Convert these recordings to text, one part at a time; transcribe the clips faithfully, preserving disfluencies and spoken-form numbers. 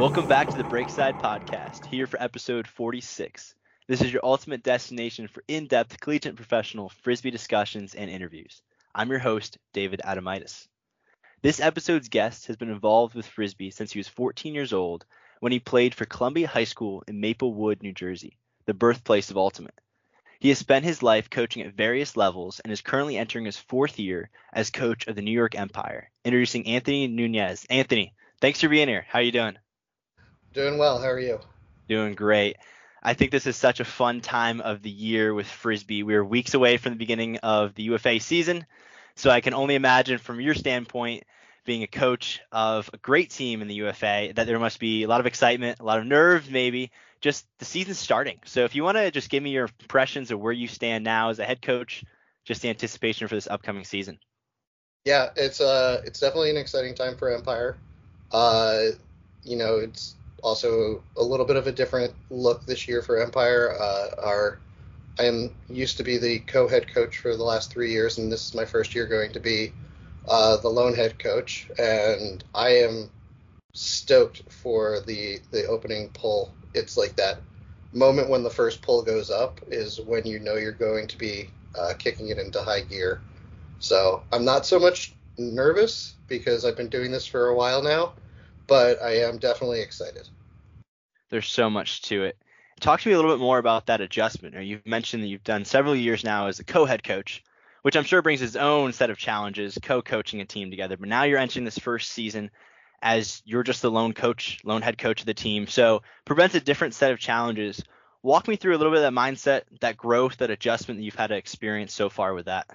Welcome back to the Breakside Podcast, here for episode forty-six. This is your ultimate destination for in-depth collegiate professional Frisbee discussions and interviews. I'm your host, David Adamitis. This episode's guest has been involved with Frisbee since he was fourteen years old when he played for Columbia High School in Maplewood, New Jersey, the birthplace of Ultimate. He has spent his life coaching at various levels and is currently entering his fourth year as coach of the New York Empire. Introducing Anthony Nunez. Anthony, thanks for being here. How are you doing? Doing well. How are you? Doing great. I think this is such a fun time of the year with Frisbee. We're weeks away from the beginning of the U F A season, so I can only imagine from your standpoint, being a coach of a great team in the U F A, that there must be a lot of excitement, a lot of nerves maybe, just the season's starting. So if you want to just give me your impressions of where you stand now as a head coach, just the anticipation for this upcoming season. Yeah, it's uh, it's definitely an exciting time for Empire. Uh, you know, it's also a little bit of a different look this year for Empire. Uh, our I am used to be the co-head coach for the last three years, and this is my first year going to be uh, the lone head coach, and I am stoked for the the opening pull. It's like that moment when the first pull goes up is when you know you're going to be uh, kicking it into high gear. So I'm not so much nervous because I've been doing this for a while now, but I am definitely excited. There's so much to it. Talk to me a little bit more about that adjustment. You've mentioned that you've done several years now as a co-head coach, which I'm sure brings its own set of challenges, co-coaching a team together. But now you're entering this first season as you're just the lone coach, lone head coach of the team. So presents a different set of challenges. Walk me through a little bit of that mindset, that growth, that adjustment that you've had to experience so far with that.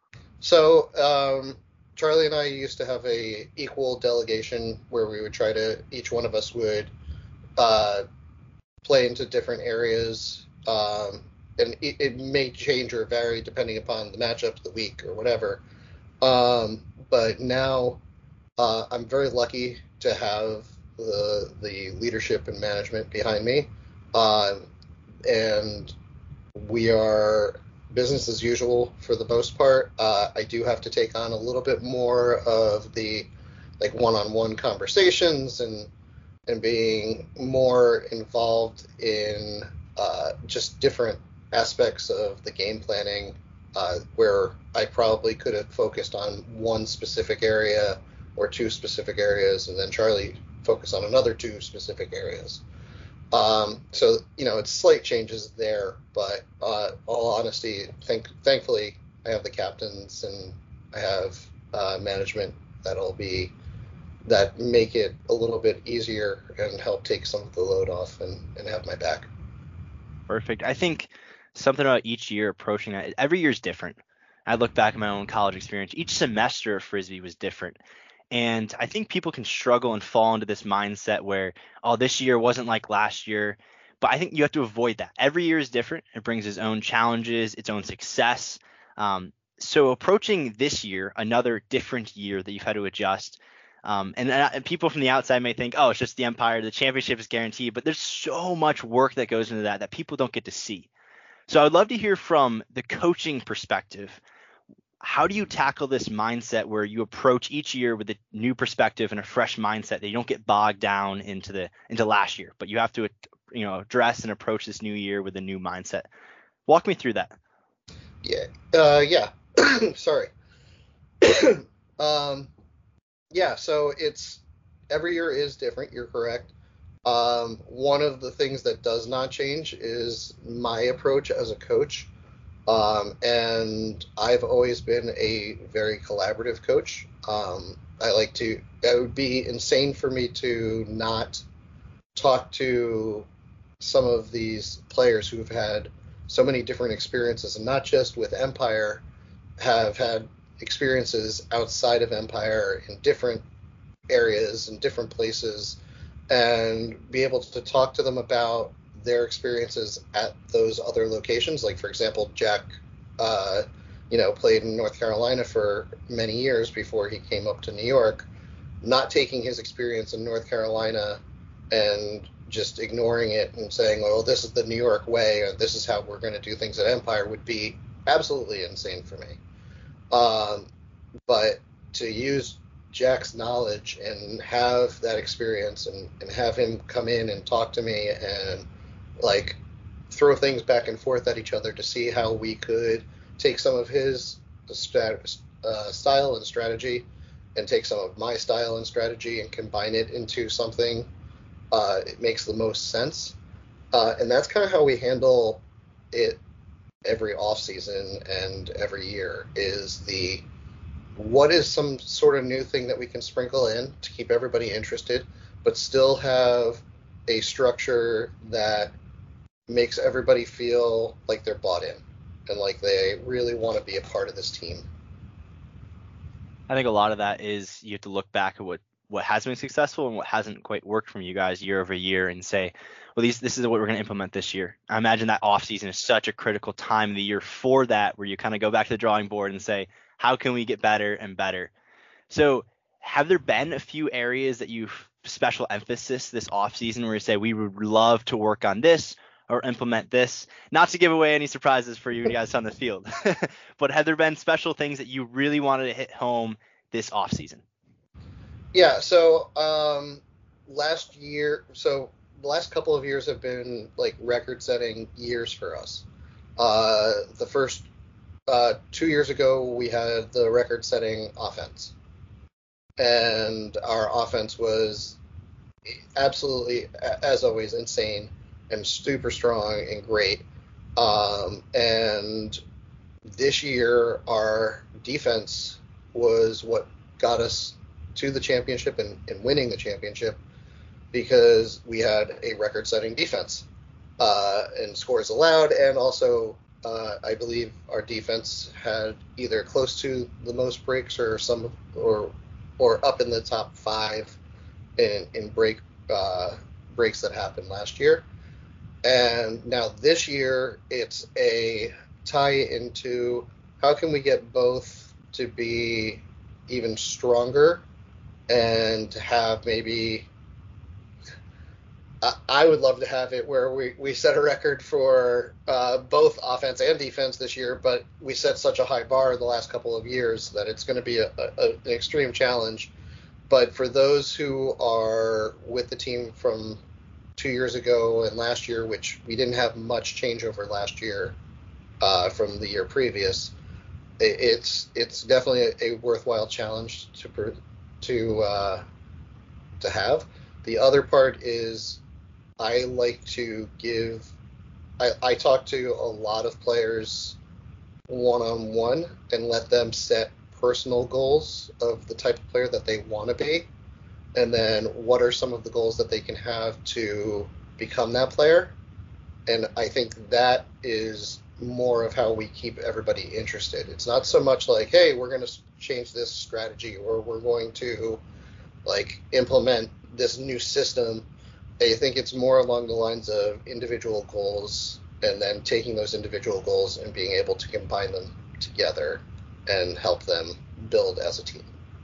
So um, Charlie and I used to have a equal delegation where we would try to, each one of us would uh, play into different areas. Um, and it, it may change or vary depending upon the matchup of the week or whatever. Um, but now uh, I'm very lucky to have the the leadership and management behind me. Uh, and we are business as usual for the most part. Uh, I do have to take on a little bit more of the like one-on-one conversations and and being more involved in uh, just different aspects of the game planning, uh, where I probably could have focused on one specific area or two specific areas, and then Charlie focused on another two specific areas. Um, so, you know, it's slight changes there, but uh, all honesty, think, thankfully, I have the captains and I have uh, management that'll be that make it a little bit easier and help take some of the load off and, and have my back. Perfect. I think something about each year approaching that, every year is different. I look back at my own college experience. Each semester of Frisbee was different. And I think people can struggle and fall into this mindset where, oh, this year wasn't like last year. But I think you have to avoid that. Every year is different. It brings its own challenges, its own success. Um, so approaching this year, another different year that you've had to adjust. Um, and, and people from the outside may think, oh, it's just the Empire. The championship is guaranteed. But there's so much work that goes into that that people don't get to see. So I'd love to hear from the coaching perspective. How do you tackle this mindset where you approach each year with a new perspective and a fresh mindset that you don't get bogged down into the into last year, but you have to, you know, address and approach this new year with a new mindset? Walk me through that. Yeah. Uh, yeah. Sorry. um, yeah. So it's every year is different. You're correct. Um, one of the things that does not change is my approach as a coach. Um, and I've always been a very collaborative coach. Um, I like to, it would be insane for me to not talk to some of these players who've had so many different experiences, and not just with Empire, have had experiences outside of Empire in different areas and different places, and be able to talk to them about their experiences at those other locations. Like, for example, Jack, uh, you know, played in North Carolina for many years before he came up to New York. Not taking his experience in North Carolina and just ignoring it and saying, oh, this is the New York way, or this is how we're going to do things at Empire, would be absolutely insane for me. Um, but to use Jack's knowledge and have that experience and, and have him come in and talk to me and like throw things back and forth at each other to see how we could take some of his strat- uh, style and strategy and take some of my style and strategy and combine it into something. Uh, it makes the most sense. Uh, and that's kind of how we handle it every off season and every year is the what is some sort of new thing that we can sprinkle in to keep everybody interested, but still have a structure that makes everybody feel like they're bought in and like they really want to be a part of this team. I think a lot of that is you have to look back at what, what has been successful and what hasn't quite worked from you guys year over year and say, well, these, this is what we're going to implement this year. I imagine that off season is such a critical time of the year for that, where you kind of go back to the drawing board and say, how can we get better and better? So have there been a few areas that you've special emphasis this off season where you say we would love to work on this or implement this? Not to give away any surprises for you guys on the field, but have there been special things that you really wanted to hit home this off season? Yeah. So um, last year, so the last couple of years have been like record-setting years for us. Uh, the first uh, two years ago, we had the record-setting offense, and our offense was absolutely, as always, insane and super strong and great. Um, and this year, our defense was what got us to the championship and, and winning the championship because we had a record-setting defense uh, and scores allowed, and also uh, I believe our defense had either close to the most breaks or some or or up in the top five in in break uh, breaks that happened last year. And now this year, it's a tie into how can we get both to be even stronger and to have maybe – I would love to have it where we, we set a record for uh, both offense and defense this year, but we set such a high bar the last couple of years that it's going to be a, a, an extreme challenge. But for those who are with the team from two years ago and last year, which we didn't have much changeover last year uh, from the year previous, it, it's it's definitely a, a worthwhile challenge to to uh, to have. The other part is I like to give I, I talk to a lot of players one-on-one and let them set personal goals of the type of player that they want to be, and then what are some of the goals that they can have to become that player. And I think that is more of how we keep everybody interested. It's not so much like, hey, we're going to change this strategy or we're going to like implement this new system. I think it's more along the lines of individual goals and then taking those individual goals and being able to combine them together and help them build as a team.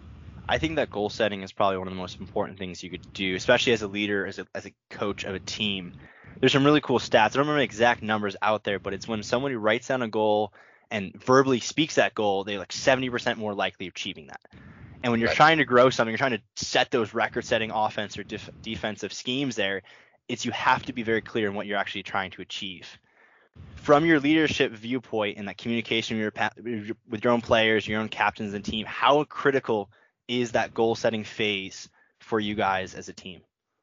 I think that goal setting is probably one of the most important things you could do, especially as a leader, as a, as a coach of a team. There's some really cool stats. I don't remember the exact numbers out there, but it's when somebody writes down a goal and verbally speaks that goal, they're like seventy percent more likely of achieving that. And when you're right. trying to grow something, you're trying to set those record-setting offense or def- defensive schemes there, it's you have to be very clear in what you're actually trying to achieve. From your leadership viewpoint and that communication with your, with your own players, your own captains and team, how critical is that goal-setting phase for you guys as a team?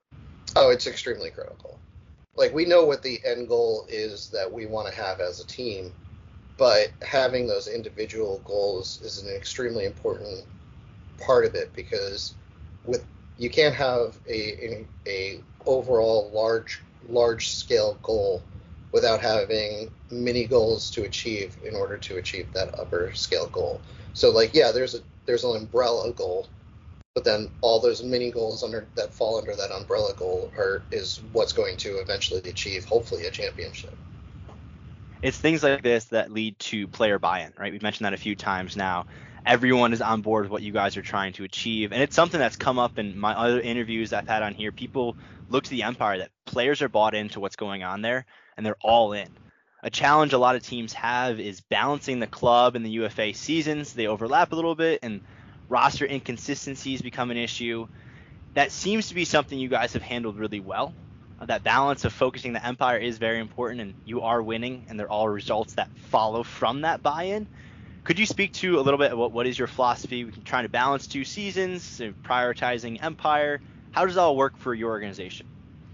Oh, it's extremely critical. Like, we know what the end goal is that we want to have as a team, but having those individual goals is an extremely important part of it, because with you can't have a, a, a overall large large scale goal without having mini goals to achieve in order to achieve that upper scale goal. So like, yeah, there's a there's an umbrella goal, but then all those mini goals under that fall under that umbrella goal are is what's going to eventually achieve hopefully a championship. It's things like this that lead to player buy-in, right? We've mentioned that a few times now. Everyone is on board with what you guys are trying to achieve. And it's something that's come up in my other interviews I've had on here. People look to the Empire that players are bought into what's going on there, and they're all in. A challenge a lot of teams have is balancing the club and the U F A seasons. They overlap a little bit, and roster inconsistencies become an issue. That seems to be something you guys have handled really well. Uh, that balance of focusing the Empire is very important, and you are winning, and they're all results that follow from that buy-in. Could you speak to a little bit what what is your philosophy? We can try to balance two seasons, uh, prioritizing Empire. How does it all work for your organization?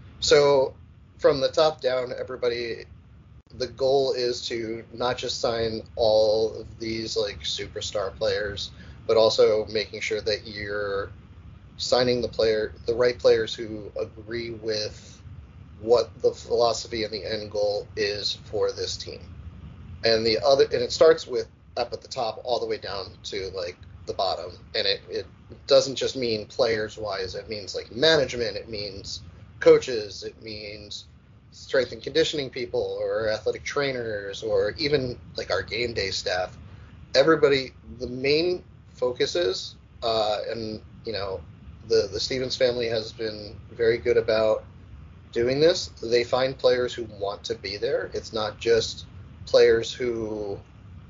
So from the top down, everybody, the goal is to not just sign all of these like superstar players, but also making sure that you're signing the player, the right players who agree with what the philosophy and the end goal is for this team. And the other, and it starts with up at the top all the way down to like the bottom. And it, it doesn't just mean players wise. It means like management. It means coaches. It means strength and conditioning people or athletic trainers or even like our game day staff. Everybody, the main focus is, uh, and you know, the, the Stevens family has been very good about doing this. They find players who want to be there. It's not just players who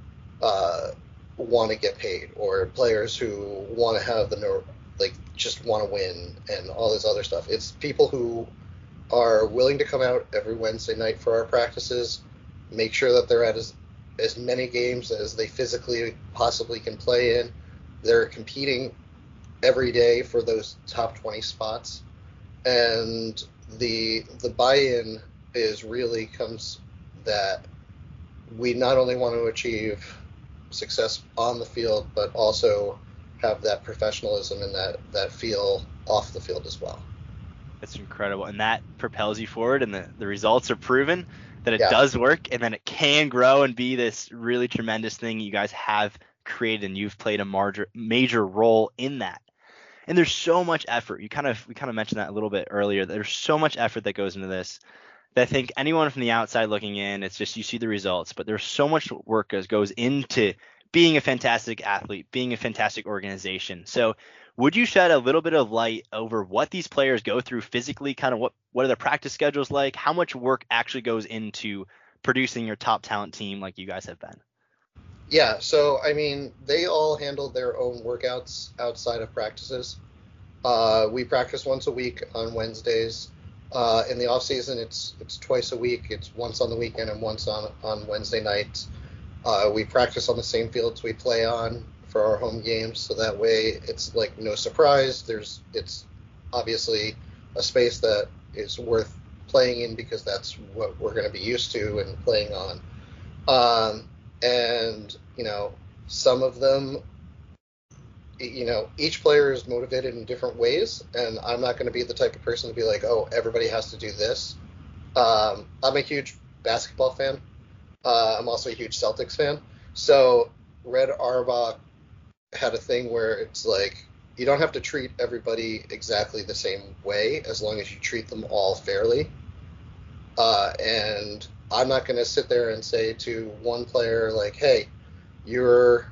uh, want to get paid or players who want to have the no, like just want to win and all this other stuff. It's people who are willing to come out every Wednesday night for our practices, make sure that they're at as, as many games as they physically possibly can play in. They're competing every day for those top twenty spots. And the the buy-in is really comes that we not only want to achieve success on the field, but also have that professionalism and that, that feel off the field as well. That's incredible. And that propels you forward, and the, the results are proven that it Yeah. does work, and then it can grow and be this really tremendous thing you guys have created, and you've played a major major role in that. And there's so much effort. You kind of we kind of mentioned that a little bit earlier. There's so much effort that goes into this that I think anyone from the outside looking in, it's just you see the results, but there's so much work that goes into being a fantastic athlete, being a fantastic organization. So would you shed a little bit of light over what these players go through physically, kind of what, what are their practice schedules like? How much work actually goes into producing your top talent team like you guys have been? Yeah, so I mean, they all handle their own workouts outside of practices. Uh, we practice once a week on Wednesdays. Uh, in the off season, it's it's twice a week. It's once on the weekend and once on on Wednesday nights. Uh, we practice on the same fields we play on for our home games, so that way it's like no surprise. There's it's obviously a space that is worth playing in because that's what we're going to be used to and playing on. Um, and you know, some of them, you know, each player is motivated in different ways, and I'm not going to be the type of person to be like, oh, everybody has to do this. Um, I'm a huge basketball fan. Uh, I'm also a huge Celtics fan. So Red Auerbach had a thing where it's like, you don't have to treat everybody exactly the same way as long as you treat them all fairly. Uh, and I'm not going to sit there and say to one player like, hey, your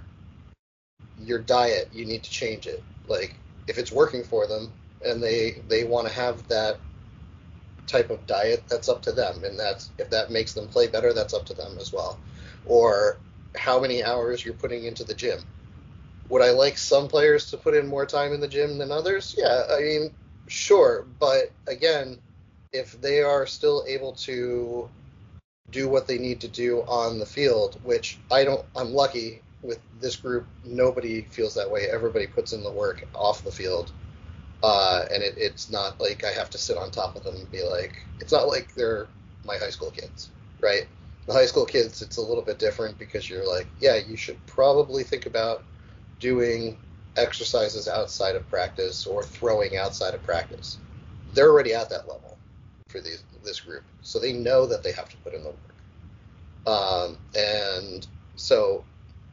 your diet, you need to change it. Like, if it's working for them and they they want to have that type of diet, that's up to them. And that's if that makes them play better, that's up to them as well. Or how many hours you're putting into the gym. Would I like some players to put in more time in the gym than others? Yeah, I mean, sure. But again, if they are still able to do what they need to do on the field, which I don't, I'm lucky with this group, nobody feels that way. Everybody puts in the work off the field. Uh, and it, it's not like I have to sit on top of them and be like, it's not like they're my high school kids, right? The high school kids, it's a little bit different because you're like, yeah, you should probably think about doing exercises outside of practice or throwing outside of practice. They're already at that level for these, this group, so they know that they have to put in the work. Um, and so,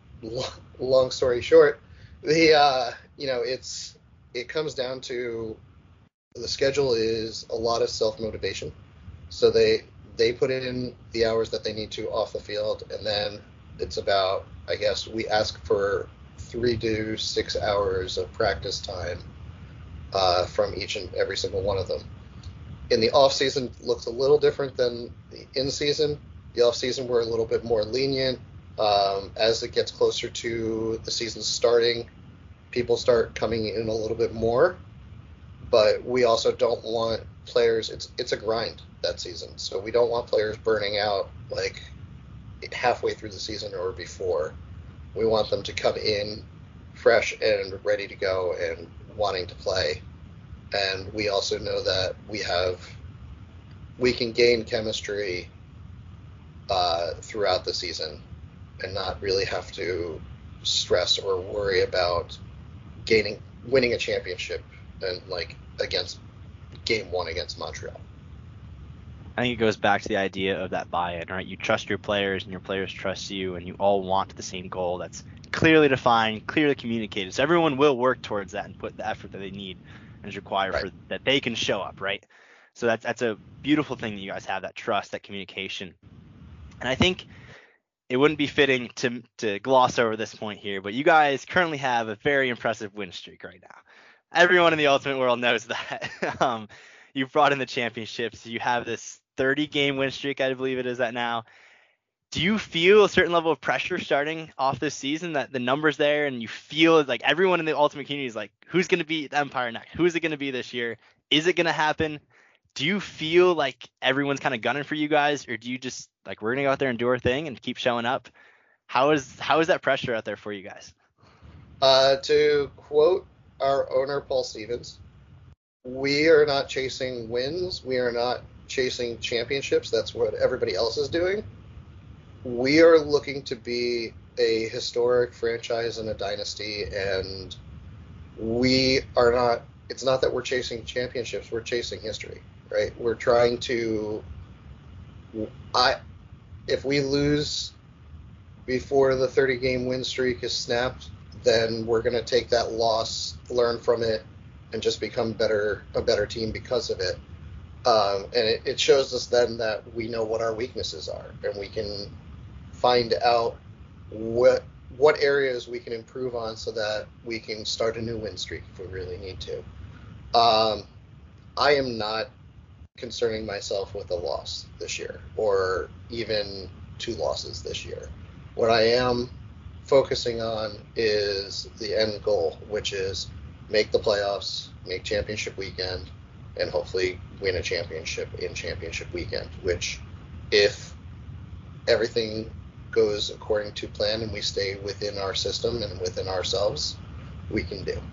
long story short, the uh, you know, it's it comes down to the schedule is a lot of self-motivation. So they they put in the hours that they need to off the field, and then it's about, I guess, we ask for three to six hours of practice time uh, from each and every single one of them. In the off season, looks a little different than the in season. The off season, we're a little bit more lenient. Um, as it gets closer to the season starting, people start coming in a little bit more. But we also don't want players. It's it's a grind that season, so we don't want players burning out like halfway through the season or before. We want them to come in fresh and ready to go and wanting to play. And we also know that we have we can gain chemistry uh, throughout the season and not really have to stress or worry about gaining winning a championship and like against game one against Montreal. I think it goes back to the idea of that buy-in, right? You trust your players and your players trust you, and you all want the same goal that's clearly defined, clearly communicated. So everyone will work towards that and put the effort that they need and is required right. for that they can show up, right? So that's that's a beautiful thing that you guys have, that trust, that communication. And I think it wouldn't be fitting to to gloss over this point here, but you guys currently have a very impressive win streak right now. Everyone in the Ultimate world knows that. um, you've brought in the championships. You have this thirty game win streak, I believe it is at now. Do you feel a certain level of pressure starting off this season that the numbers there, and you feel like everyone in the Ultimate community is like, who's going to be the Empire next? Who's it going to be this year? Is it going to happen? Do you feel like everyone's kind of gunning for you guys, or do you just like, we're going to go out there and do our thing and keep showing up? How is how is that pressure out there for you guys? Uh, to quote our owner, Paul Stevens, we are not chasing wins. We are not chasing championships. That's what everybody else is doing. We are looking to be a historic franchise and a dynasty, and we are not, it's not that we're chasing championships, we're chasing history, right? We're trying to, I, if we lose before the thirty game win streak is snapped, then we're going to take that loss, learn from it, and just become better a better team because of it. Um, and it, it shows us then that we know what our weaknesses are, and we can find out what what areas we can improve on so that we can start a new win streak if we really need to. Um, I am not concerning myself with a loss this year, or even two losses this year. What I am focusing on is the end goal, which is make the playoffs, make championship weekend, and hopefully win a championship in championship weekend, which if everything goes according to plan and we stay within our system and within ourselves, we can do.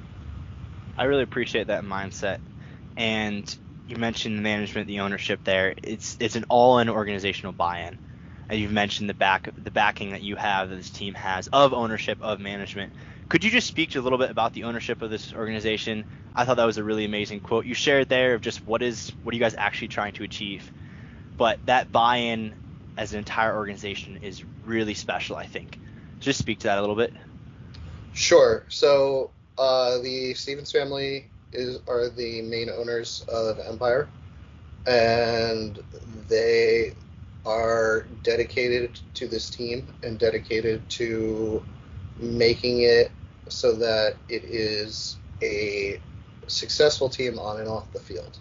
I really appreciate that mindset. And you mentioned the management, the ownership there. It's it's an all-in organizational buy-in. And you've mentioned the back the backing that you have, that this team has, of ownership, of management. Could you just speak to a little bit about the ownership of this organization? I thought that was a really amazing quote you shared there of just what is what are you guys actually trying to achieve. But that buy-in as an entire organization is really special, I think. Just speak to that a little bit. Sure. So uh, the Stevens family is are the main owners of Empire, and they are dedicated to this team and dedicated to making it so that it is a successful team on and off the field.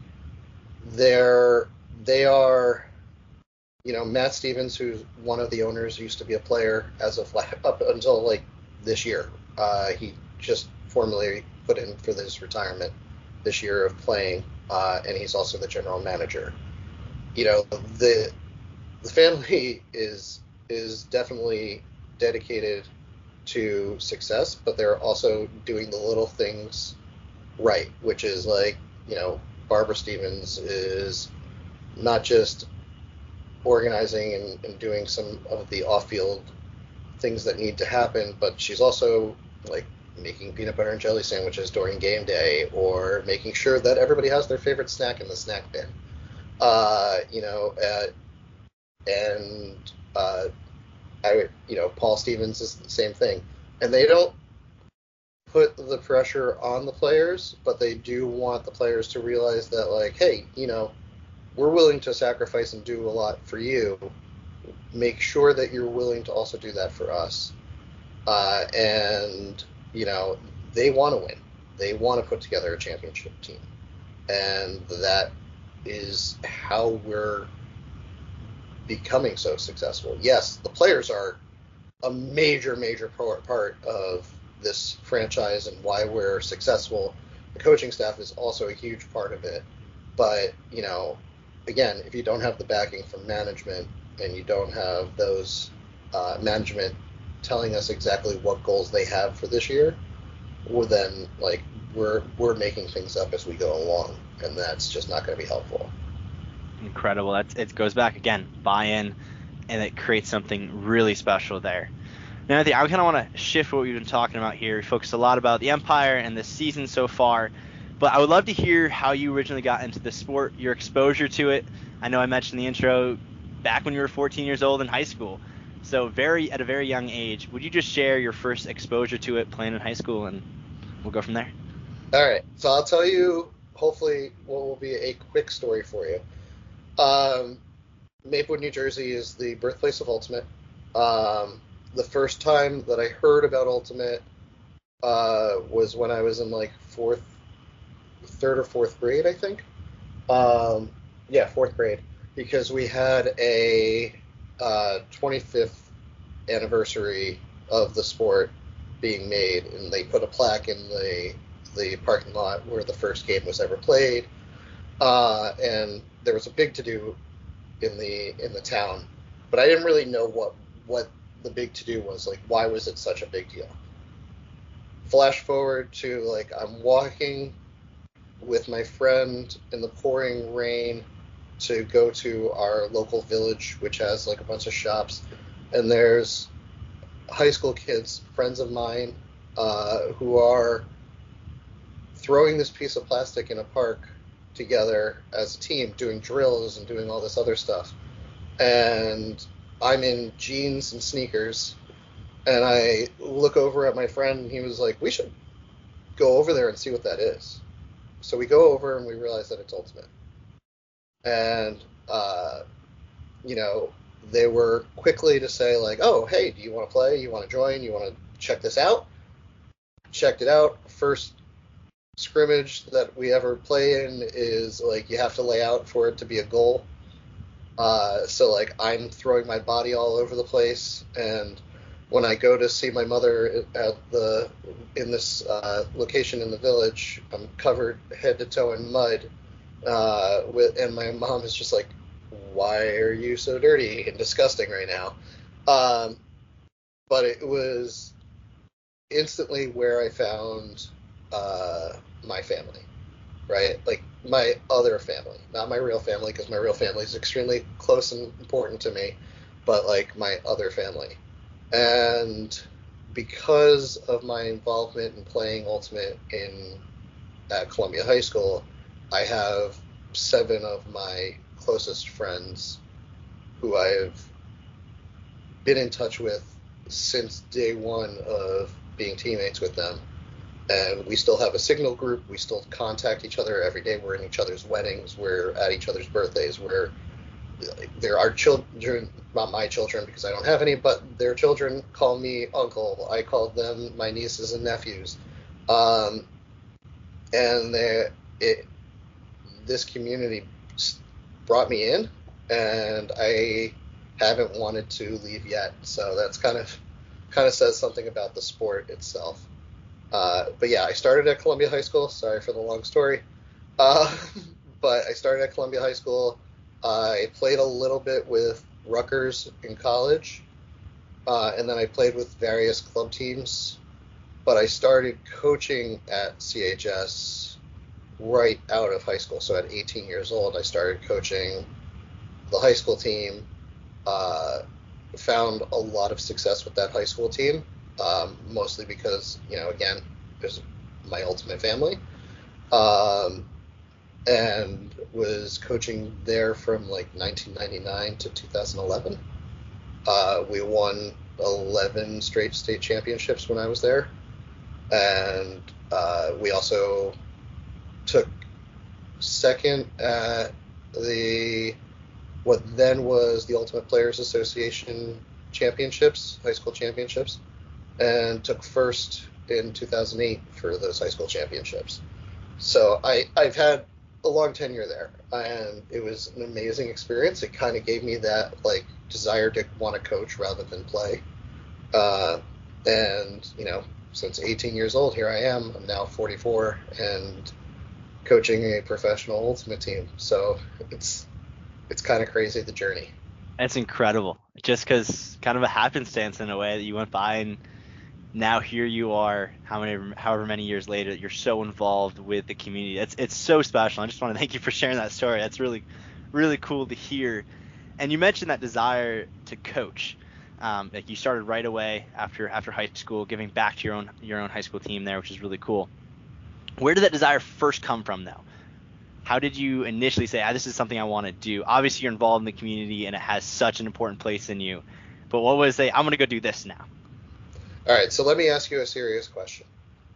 They're, they are, you know, Matt Stevens, who's one of the owners, used to be a player as of up until like this year. Uh, he just formally put in for this retirement this year of playing, uh, and he's also the general manager. You know, the the family is is definitely dedicated to success, but they're also doing the little things right, which is like, you know, Barbara Stevens is not just organizing and, and doing some of the off-field things that need to happen, but she's also like making peanut butter and jelly sandwiches during game day, or making sure that everybody has their favorite snack in the snack bin. Uh, you know, uh, and uh, I, you know, Paul Stevens is the same thing. And they don't put the pressure on the players, but they do want the players to realize that, like, hey, you know, we're willing to sacrifice and do a lot for you. Make sure that you're willing to also do that for us. Uh, and, you know, they want to win. They want to put together a championship team. And that is how we're becoming so successful. Yes, the players are a major, major part of this franchise and why we're successful. The coaching staff is also a huge part of it. But, you know, again, if you don't have the backing from management and you don't have those uh, management telling us exactly what goals they have for this year, well, then, like, we're we're making things up as we go along, and that's just not going to be helpful. Incredible. That's, it goes back again, buy-in, and it creates something really special there. Now, I think I kind of want to shift what we've been talking about here. We focused a lot about the Empire and the season so far, but I would love to hear how you originally got into the sport, your exposure to it. I know I mentioned in the intro back when you were fourteen years old in high school, so very at a very young age. Would you just share your first exposure to it playing in high school, and we'll go from there? All right, so I'll tell you, hopefully, what will be a quick story for you. Um, Maplewood, New Jersey is the birthplace of Ultimate. Um, the first time that I heard about Ultimate uh, was when I was in like fourth, third or fourth grade, I think. Um, yeah, fourth grade, because we had a uh, twenty-fifth anniversary of the sport being made, and they put a plaque in the the parking lot where the first game was ever played, uh, and there was a big to-do in the in the town, but I didn't really know what what the big to-do was. Like, why was it such a big deal? Flash forward to, like, I'm walking with my friend in the pouring rain to go to our local village, which has like a bunch of shops, and there's high school kids, friends of mine, uh, who are throwing this piece of plastic in a park together as a team, doing drills and doing all this other stuff. And I'm in jeans and sneakers, and I look over at my friend, and he was like, we should go over there and see what that is. So we go over, and we realize that it's Ultimate. And, uh, you know, they were quickly to say, like, oh, hey, do you want to play? You want to join? You want to check this out? Checked it out. First scrimmage that we ever play in is, like, you have to lay out for it to be a goal. Uh, so, like, I'm throwing my body all over the place, and when I go to see my mother at the in this uh, location in the village, I'm covered head to toe in mud, uh, with, and my mom is just like, why are you so dirty and disgusting right now? Um, but it was instantly where I found uh, my family, right? Like, my other family, not my real family, because my real family is extremely close and important to me, but, like, my other family. And because of my involvement in playing Ultimate in at Columbia High School, I have seven of my closest friends who I've been in touch with since day one of being teammates with them. And we still have a Signal group. We still contact each other every day. We're in each other's weddings. We're at each other's birthdays. We're there are children, not my children because I don't have any, but their children call me uncle. I call them my nieces and nephews. Um, and it, this community brought me in, and I haven't wanted to leave yet. So that's kind of kind of says something about the sport itself. Uh, but yeah, I started at Columbia High School. Sorry for the long story. Uh, but I started at Columbia High School. I played a little bit with Rutgers in college, uh, and then I played with various club teams. But I started coaching at C H S right out of high school. So at eighteen years old, I started coaching the high school team. Uh, found a lot of success with that high school team, um, mostly because, you know, again, there's my Ultimate family. Um, and was coaching there from like nineteen ninety-nine to two thousand eleven. Uh, we won eleven straight state championships when I was there, and uh, we also took second at the what then was the Ultimate Players Association championships, high school championships, and took first in two thousand eight for those high school championships. So I, I've had a long tenure there, and it was an amazing experience. It kind of gave me that, like, desire to want to coach rather than play. Uh, and, you know, since eighteen years old, here I am. I'm now forty-four and coaching a professional Ultimate team. So it's it's kind of crazy, the journey. That's incredible. Just because kind of a happenstance in a way that you went by, and now here you are, how many, however many years later, you're so involved with the community. It's it's so special. I just want to thank you for sharing that story. That's really, really cool to hear. And you mentioned that desire to coach. Um, like you started right away after after high school, giving back to your own your own high school team there, which is really cool. Where did that desire first come from, though? How did you initially say, ah, this is something I want to do? Obviously, you're involved in the community, and it has such an important place in you. But what was say, I'm going to go do this now? All right, so let me ask you a serious question.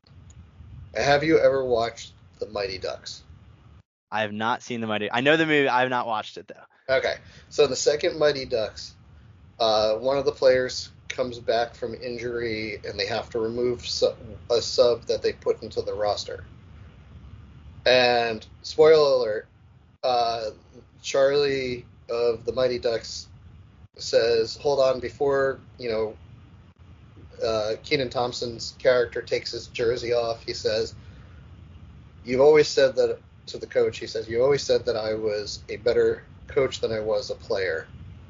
Have you ever watched The Mighty Ducks? I have not seen The Mighty. I know the movie. I have not watched it, though. Okay, so the second Mighty Ducks, uh, one of the players comes back from injury, and they have to remove su- a sub that they put into the roster. And spoiler alert, uh, Charlie of The Mighty Ducks says, hold on, before, you know, uh, Kenan Thompson's character takes his jersey off, he says, you've always said that, to the coach, he says, you always said that I was a better coach than I was a player.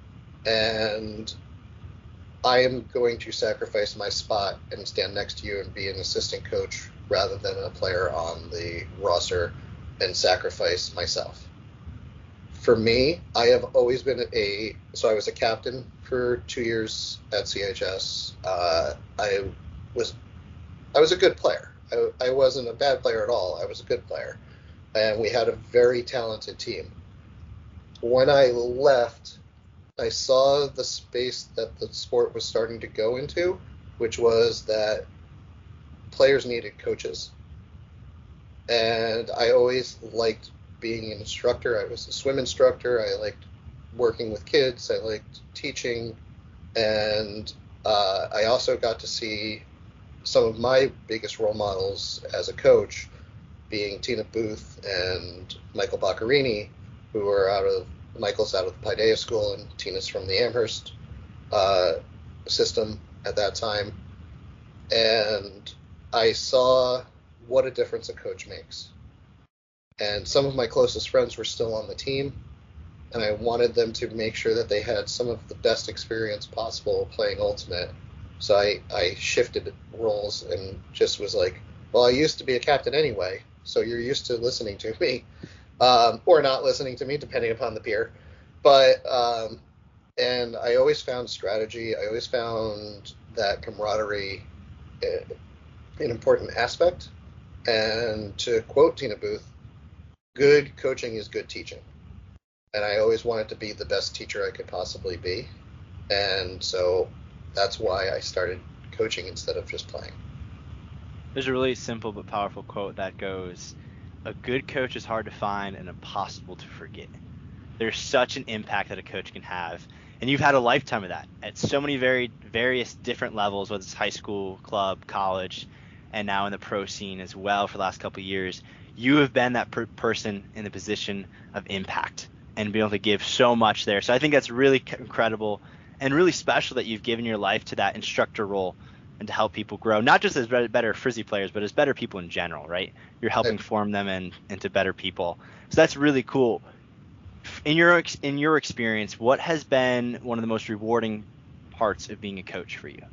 And I am going to sacrifice my spot and stand next to you and be an assistant coach rather than a player on the roster and sacrifice myself. For me, I have always been a, so I was a captain for two years at C H S. Uh, I was, I was a good player. I, I wasn't a bad player at all. I was a good player. And we had a very talented team. When I left, I saw the space that the sport was starting to go into, which was that players needed coaches. And I always liked being an instructor. I was a swim instructor. I liked working with kids. I liked teaching. And uh, I also got to see some of my biggest role models as a coach, being Tina Booth and Michael Boccarini, who are out of, Michael's out of the Paideia School and Tina's from the Amherst uh, system at that time. And I saw what a difference a coach makes. And some of my closest friends were still on the team, and I wanted them to make sure that they had some of the best experience possible playing Ultimate. So I, I shifted roles and just was like, well, I used to be a captain anyway, so you're used to listening to me, um, or not listening to me, depending upon the peer. But, um, and I always found strategy. I always found that camaraderie an important aspect. And to quote Tina Booth, good coaching is good teaching. And I always wanted to be the best teacher I could possibly be. And so that's why I started coaching instead of just playing. There's a really simple but powerful quote that goes, a good coach is hard to find and impossible to forget. There's such an impact that a coach can have. And you've had a lifetime of that at so many very various different levels, whether it's high school, club, college, and now in the pro scene as well for the last couple of years. You have been that per- person in the position of impact and be able to give so much there. So I think that's really incredible and really special that you've given your life to that instructor role and to help people grow, not just as better Frisbee players, but as better people in general, right? You're helping form them in, into better people. So that's really cool. In your in your experience, what has been one of the most rewarding parts of being a coach for you?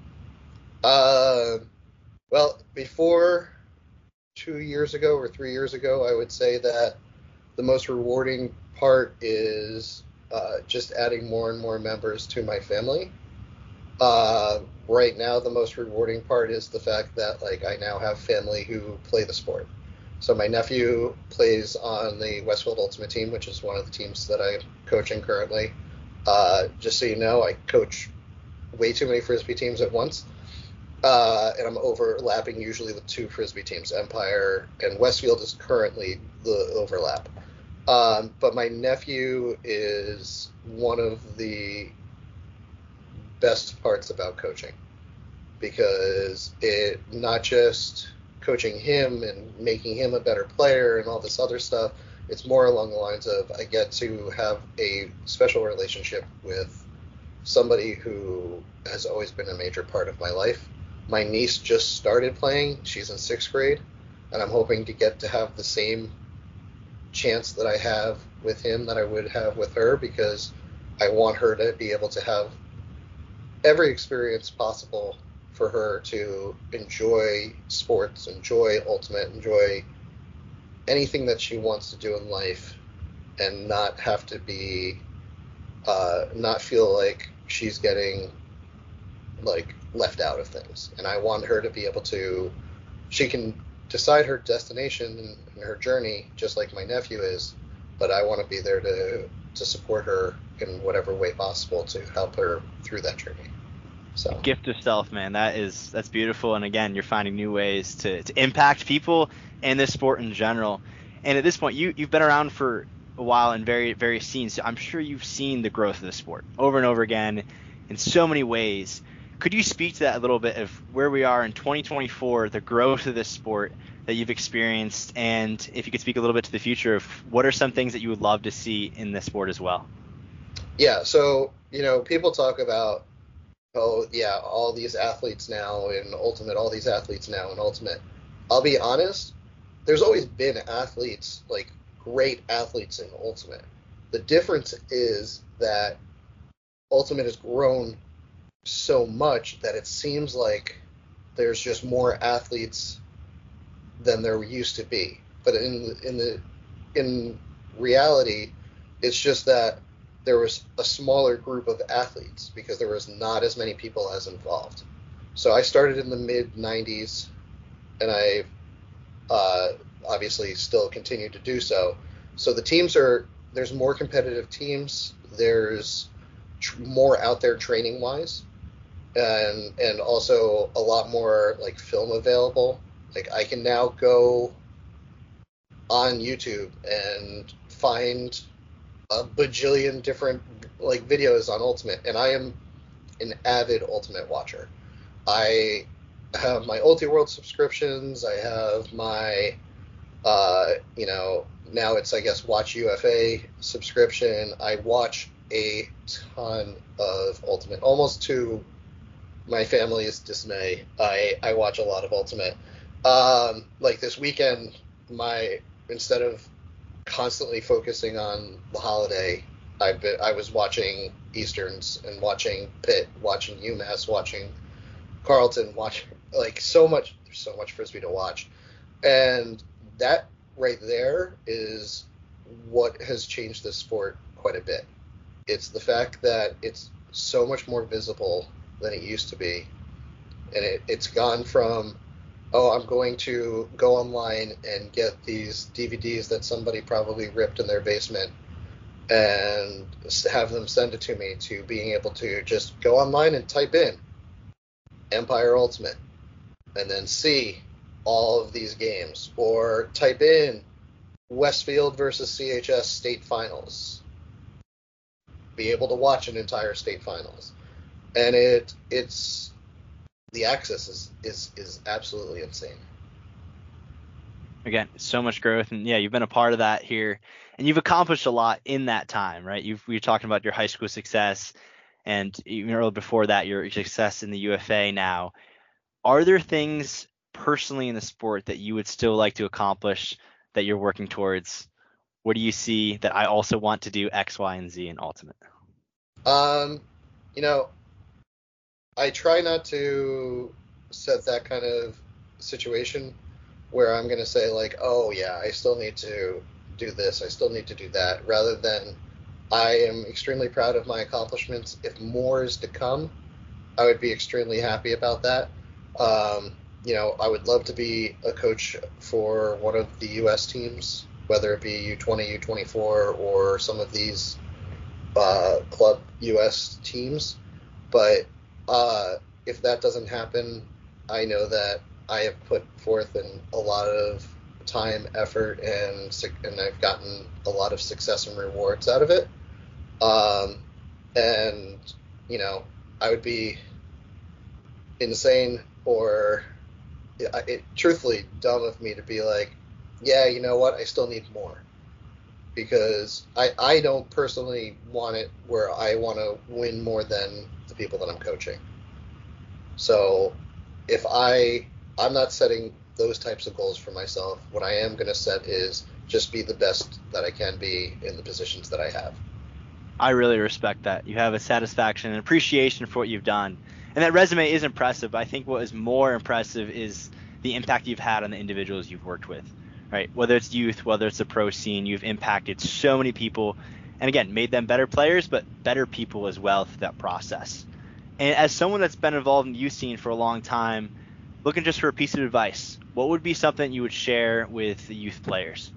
Uh, well, before two years ago or three years ago, I would say that the most rewarding part is uh, just adding more and more members to my family. Uh, right now, the most rewarding part is the fact that like I now have family who play the sport. So my nephew plays on the Westfield Ultimate team, which is one of the teams that I'm coaching currently. Uh, just so you know, I coach way too many Frisbee teams at once. Uh, and I'm overlapping usually with two Frisbee teams, Empire and Westfield is currently the overlap. Um, but my nephew is one of the best parts about coaching, because it not just coaching him and making him a better player and all this other stuff, it's more along the lines of I get to have a special relationship with somebody who has always been a major part of my life, My niece just started playing. She's in sixth grade, and I'm hoping to get to have the same chance that I have with him that I would have with her, because I want her to be able to have every experience possible for her to enjoy sports, enjoy Ultimate, enjoy anything that she wants to do in life, and not have to be, uh, not feel like she's getting like left out of things. And I want her to be able to, she can decide her destination and, and her journey just like my nephew is, but I want to be there to to support her in whatever way possible to help her through that journey. So gift of self, man. That is that's beautiful. And again, you're finding new ways to, to impact people and this sport in general. And at this point, you you've been around for a while in very various scenes. So I'm sure you've seen the growth of the sport over and over again in so many ways. Could you speak to that a little bit of where we are in twenty twenty-four, the growth of this sport that you've experienced, and if you could speak a little bit to the future of what are some things that you would love to see in this sport as well? Yeah, so, you know, people talk about, oh, yeah, all these athletes now in Ultimate, all these athletes now in Ultimate. I'll be honest, there's always been athletes, like great athletes in Ultimate. The difference is that Ultimate has grown so much that it seems like there's just more athletes than there used to be. But in in the in reality, it's just that there was a smaller group of athletes because there was not as many people as involved. So I started in the mid nineties, and I uh, obviously still continue to do so. So the teams are, there's more competitive teams. There's tr- more out there training wise. And and also a lot more like film available. Like I can now go on YouTube and find a bajillion different like videos on Ultimate, and I am an avid Ultimate watcher. I have my Ultiworld subscriptions. I have my uh, you know, now it's I guess Watch U F A subscription. I watch a ton of Ultimate, almost to my family's dismay. I, I watch a lot of Ultimate. Um, like this weekend, my instead of constantly focusing on the holiday, I've been, I was watching Easterns and watching Pitt, watching UMass, watching Carleton, watching like so much. There's so much Frisbee to watch, and that right there is what has changed this sport quite a bit. It's the fact that it's so much more visible than it used to be, and it, it's gone from, oh, I'm going to go online and get these D V Ds that somebody probably ripped in their basement and have them send it to me, to being able to just go online and type in Empire Ultimate and then see all of these games, or type in Westfield versus C H S state finals, be able to watch an entire state finals. And it it's the access is, is, is absolutely insane. Again, so much growth, and yeah, you've been a part of that here, and you've accomplished a lot in that time, right? You've we were talking about your high school success, and even earlier before that, your success in the U F A now. Are there things personally in the sport that you would still like to accomplish that you're working towards? What do you see that I also want to do X, Y, and Z in Ultimate? Um, you know, I try not to set that kind of situation where I'm going to say like, oh yeah, I still need to do this, I still need to do that, rather than I am extremely proud of my accomplishments. If more is to come, I would be extremely happy about that. Um, you know, I would love to be a coach for one of the U S teams, whether it be U twenty, U twenty-four, or some of these uh, club U S teams. But uh, if that doesn't happen, I know that I have put forth in a lot of time, effort, and and I've gotten a lot of success and rewards out of it. Um, and you know, I would be insane or it, it, truthfully dumb of me to be like, yeah, you know what, I still need more, because I I don't personally want it where I want to win more than the people that I'm coaching. So if I I'm not setting those types of goals for myself. What I am going to set is just be the best that I can be in the positions that I have. I really respect that. You have a satisfaction and appreciation for what you've done. And that resume is impressive. But I think what is more impressive is the impact you've had on the individuals you've worked with, right? Whether it's youth, whether it's the pro scene, you've impacted so many people and, again, made them better players, but better people as well through that process. And as someone that's been involved in the youth scene for a long time, looking just for a piece of advice, what would be something you would share with the youth players?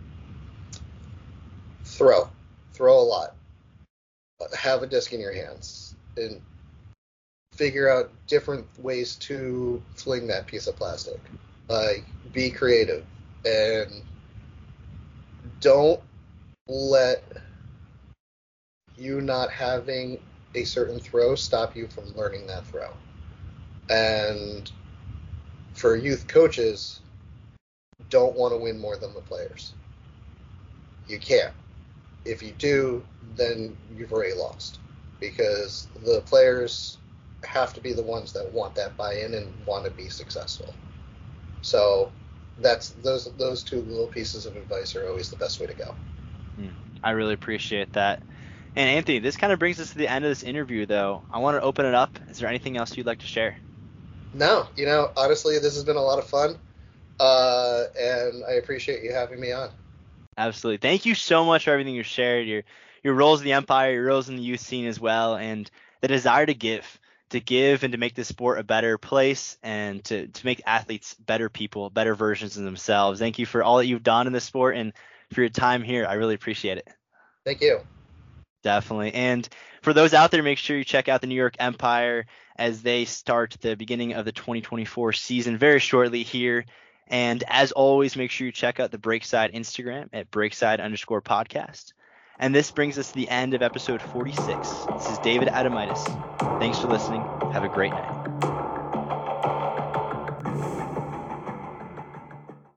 Throw. Throw a lot. Have a disc in your hands and figure out different ways to fling that piece of plastic. Like, be creative and don't let you not having a certain throw stop you from learning that throw. And for youth coaches, don't want to win more than the players. You can't. If you do, then you've already lost, because the players have to be the ones that want that buy-in and want to be successful. So that's those those two little pieces of advice are always the best way to go. I really appreciate that. And Anthony, this kind of brings us to the end of this interview, though. I want to open it up. Is there anything else you'd like to share? No, you know, honestly, this has been a lot of fun, uh, and I appreciate you having me on. Absolutely. Thank you so much for everything you shared, your your roles in the Empire, your roles in the youth scene as well, and the desire to give, to give and to make the sport a better place and to, to make athletes better people, better versions of themselves. Thank you for all that you've done in the sport and for your time here. I really appreciate it. Thank you. Definitely. And for those out there, make sure you check out the New York Empire as they start the beginning of the twenty twenty-four season very shortly here. And as always, make sure you check out the Breakside Instagram at Breakside underscore podcast. And this brings us to the end of episode forty-six. This is David Adamitis. Thanks for listening. Have a great night.